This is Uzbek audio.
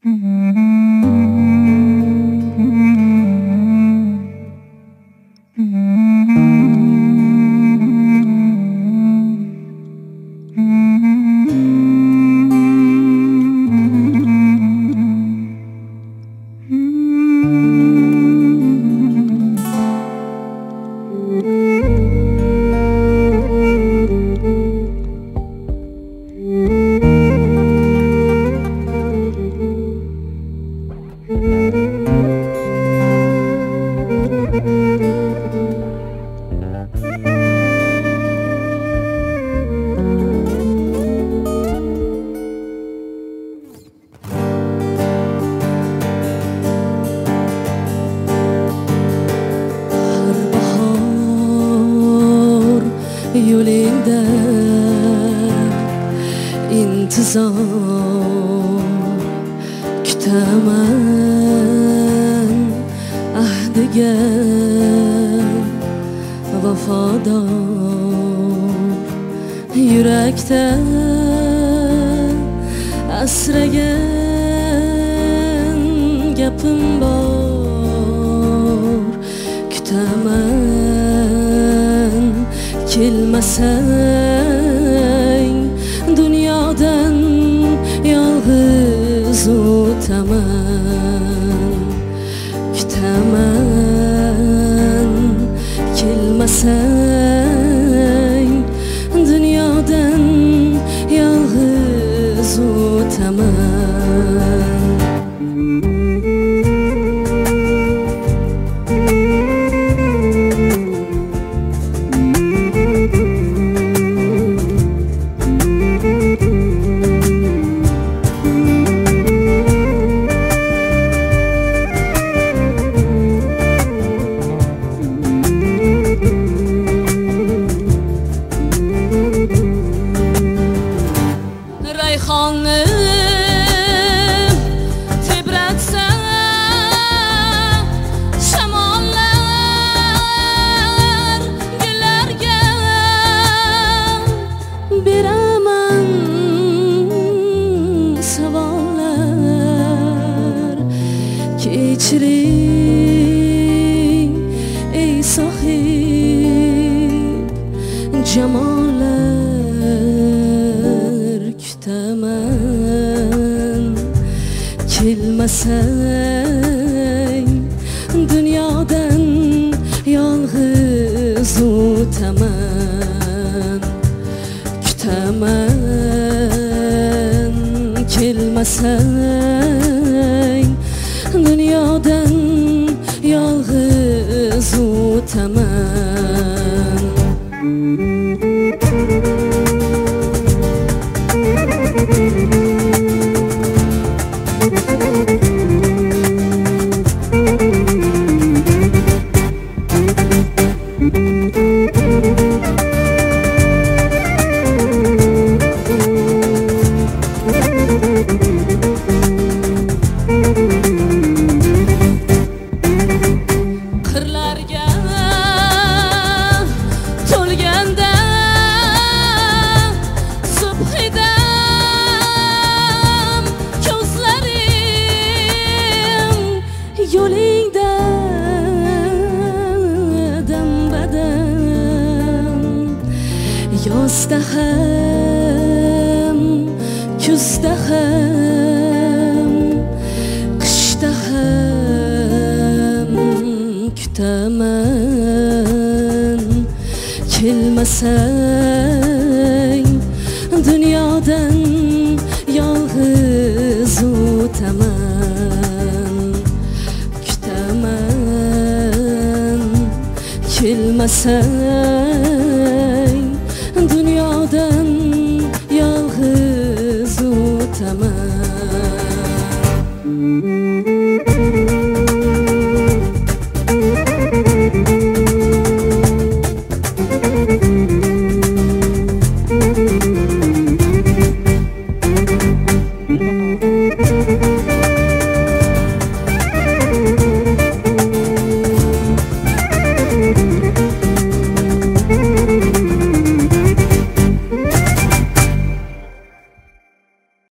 yo'lingda intizor kutaman, ahdiga vafodor yurakda asragan gapim bor. Kutaman, kelmasang dunyodan yolg'iz o'taman. Kutaman, kelmasang dunyodan yolg'iz o'taman. Rayhonni tebratsa shamollar, gullarga beraman savollar. Kechiring ey sohib jamollar, kutaman, kelmasang dunyodan yolg'iz o'taman. Kutaman, kelmasang dunyodan yolg'iz o'taman. Qirlarga to'lganda subhidam ko'zlarim, yo'lingda dam-badam, yozda ham kuzda ham qishda ham kutaman. Kelmasang dunyodan yolg'iz o'taman. Kutaman, kelmasang dunyodan yolg'iz o'taman.